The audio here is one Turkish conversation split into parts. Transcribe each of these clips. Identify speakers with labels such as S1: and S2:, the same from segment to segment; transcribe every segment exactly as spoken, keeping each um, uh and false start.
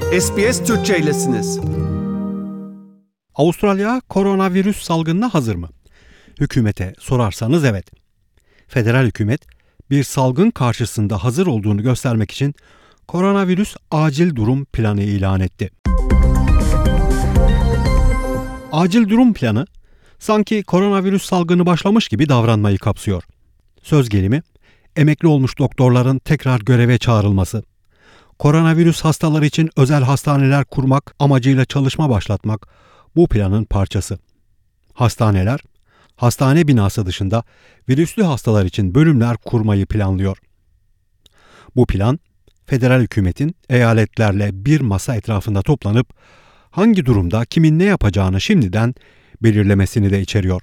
S1: S B S Türkçe'ylesiniz.
S2: Avustralya koronavirüs salgınına hazır mı? Hükümete sorarsanız evet. Federal hükümet bir salgın karşısında hazır olduğunu göstermek için koronavirüs acil durum planı ilan etti. Acil durum planı sanki koronavirüs salgını başlamış gibi davranmayı kapsıyor. Söz gelimi, emekli olmuş doktorların tekrar göreve çağrılması, koronavirüs hastaları için özel hastaneler kurmak amacıyla çalışma başlatmak bu planın parçası. Hastaneler, hastane binası dışında virüslü hastalar için bölümler kurmayı planlıyor. Bu plan, federal hükümetin eyaletlerle bir masa etrafında toplanıp hangi durumda kimin ne yapacağını şimdiden belirlemesini de içeriyor.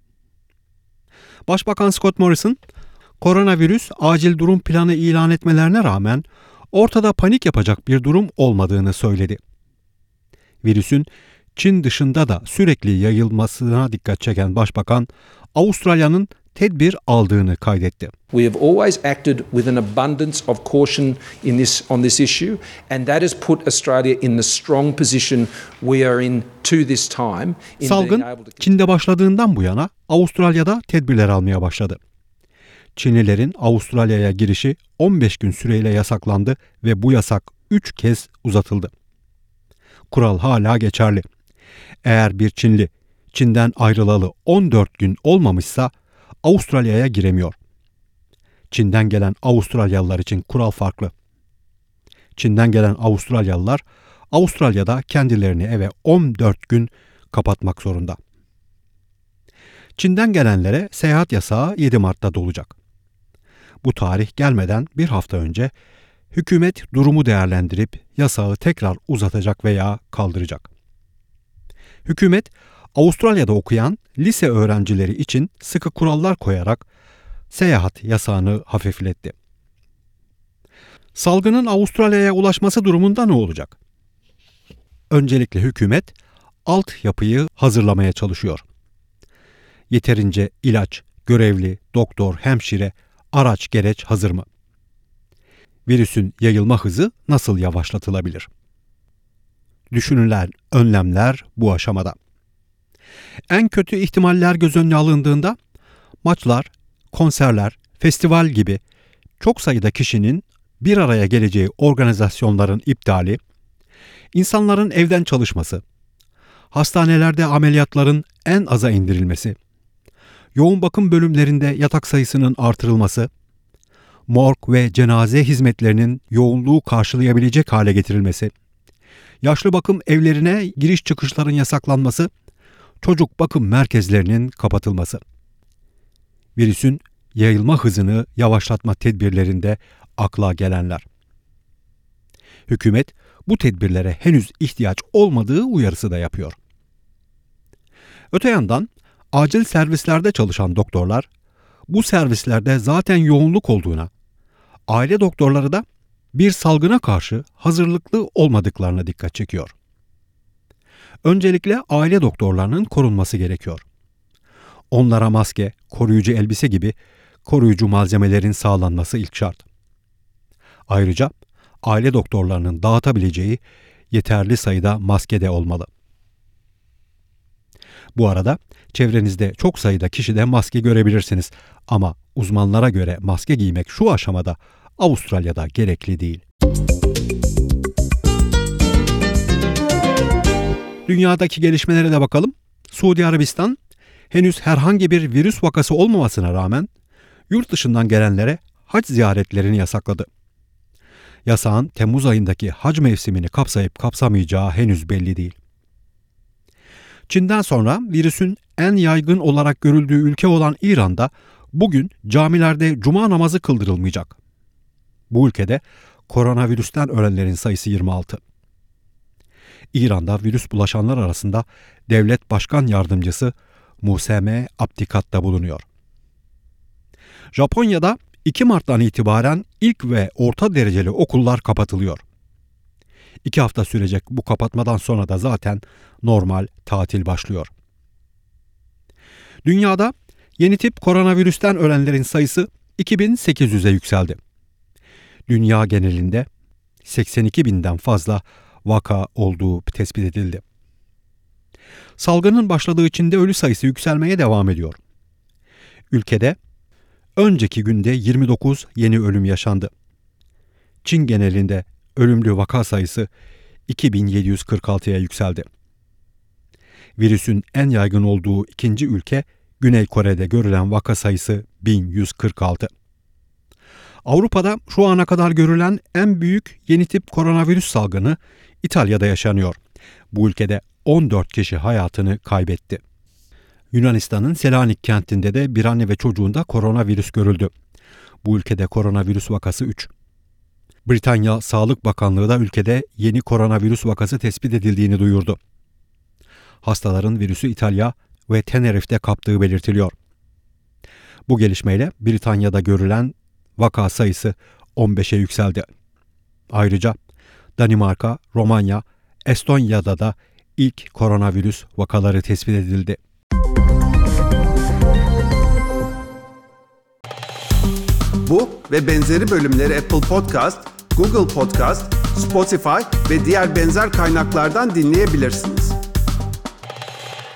S2: Başbakan Scott Morrison, koronavirüs acil durum planı ilan etmelerine rağmen ortada panik yapacak bir durum olmadığını söyledi. Virüsün Çin dışında da sürekli yayılmasına dikkat çeken başbakan, Avustralya'nın tedbir aldığını kaydetti.
S3: We have always acted with an abundance of caution in this on this issue, and that has put Australia in the strong position we are in to this time. In
S2: Salgın
S3: being able to...
S2: Çin'de başladığından bu yana Avustralya'da tedbirler almaya başladı. Çinlilerin Avustralya'ya girişi on beş gün süreyle yasaklandı ve bu yasak üç kez uzatıldı. Kural hala geçerli. Eğer bir Çinli Çin'den ayrılalı on dört gün olmamışsa Avustralya'ya giremiyor. Çin'den gelen Avustralyalılar için kural farklı. Çin'den gelen Avustralyalılar Avustralya'da kendilerini eve on dört gün kapatmak zorunda. Çin'den gelenlere seyahat yasağı yedi Mart'ta dolacak. Bu tarih gelmeden bir hafta önce hükümet durumu değerlendirip yasağı tekrar uzatacak veya kaldıracak. Hükümet, Avustralya'da okuyan lise öğrencileri için sıkı kurallar koyarak seyahat yasağını hafifletti. Salgının Avustralya'ya ulaşması durumunda ne olacak? Öncelikle hükümet altyapıyı hazırlamaya çalışıyor. Yeterince ilaç, görevli, doktor, hemşire, araç gereç hazır mı? Virüsün yayılma hızı nasıl yavaşlatılabilir? Düşünülen önlemler bu aşamada. En kötü ihtimaller göz önüne alındığında maçlar, konserler, festival gibi çok sayıda kişinin bir araya geleceği organizasyonların iptali, insanların evden çalışması, hastanelerde ameliyatların en aza indirilmesi, yoğun bakım bölümlerinde yatak sayısının artırılması, morg ve cenaze hizmetlerinin yoğunluğu karşılayabilecek hale getirilmesi, yaşlı bakım evlerine giriş çıkışların yasaklanması, çocuk bakım merkezlerinin kapatılması. Virüsün yayılma hızını yavaşlatma tedbirlerinde akla gelenler. Hükümet bu tedbirlere henüz ihtiyaç olmadığı uyarısı da yapıyor. Öte yandan acil servislerde çalışan doktorlar, bu servislerde zaten yoğunluk olduğuna, aile doktorları da bir salgına karşı hazırlıklı olmadıklarına dikkat çekiyor. Öncelikle aile doktorlarının korunması gerekiyor. Onlara maske, koruyucu elbise gibi koruyucu malzemelerin sağlanması ilk şart. Ayrıca aile doktorlarının dağıtabileceği yeterli sayıda maske de olmalı. Bu arada çevrenizde çok sayıda kişide maske görebilirsiniz ama uzmanlara göre maske giymek şu aşamada Avustralya'da gerekli değil. Dünyadaki gelişmelere de bakalım. Suudi Arabistan henüz herhangi bir virüs vakası olmamasına rağmen yurt dışından gelenlere hac ziyaretlerini yasakladı. Yasağın Temmuz ayındaki hac mevsimini kapsayıp kapsamayacağı henüz belli değil. Çin'den sonra virüsün en yaygın olarak görüldüğü ülke olan İran'da bugün camilerde cuma namazı kıldırılmayacak. Bu ülkede koronavirüsten ölenlerin sayısı yirmi altı. İran'da virüs bulaşanlar arasında devlet başkan yardımcısı Museme Abdikat da bulunuyor. Japonya'da iki Mart'tan itibaren ilk ve orta dereceli okullar kapatılıyor. İki hafta sürecek bu kapatmadan sonra da zaten normal tatil başlıyor. Dünyada yeni tip koronavirüsten ölenlerin sayısı iki bin sekiz yüze yükseldi. Dünya genelinde seksen iki binden fazla vaka olduğu tespit edildi. Salgının başladığı Çin'de ölü sayısı yükselmeye devam ediyor. Ülkede önceki günde yirmi dokuz yeni ölüm yaşandı. Çin genelinde ölümlü vaka sayısı iki bin yedi yüz kırk altıya yükseldi. Virüsün en yaygın olduğu ikinci ülke Güney Kore'de görülen vaka sayısı bin yüz kırk altı. Avrupa'da şu ana kadar görülen en büyük yeni tip koronavirüs salgını İtalya'da yaşanıyor. Bu ülkede on dört kişi hayatını kaybetti. Yunanistan'ın Selanik kentinde de bir anne ve çocuğunda koronavirüs görüldü. Bu ülkede koronavirüs vakası üç. Britanya Sağlık Bakanlığı da ülkede yeni koronavirüs vakası tespit edildiğini duyurdu. Hastaların virüsü İtalya ve Tenerife'de kaptığı belirtiliyor. Bu gelişmeyle Britanya'da görülen vaka sayısı on beşe yükseldi. Ayrıca Danimarka, Romanya, Estonya'da da ilk koronavirüs vakaları tespit edildi.
S1: Bu ve benzeri bölümleri Apple Podcast, Google Podcast, Spotify ve diğer benzer kaynaklardan dinleyebilirsiniz.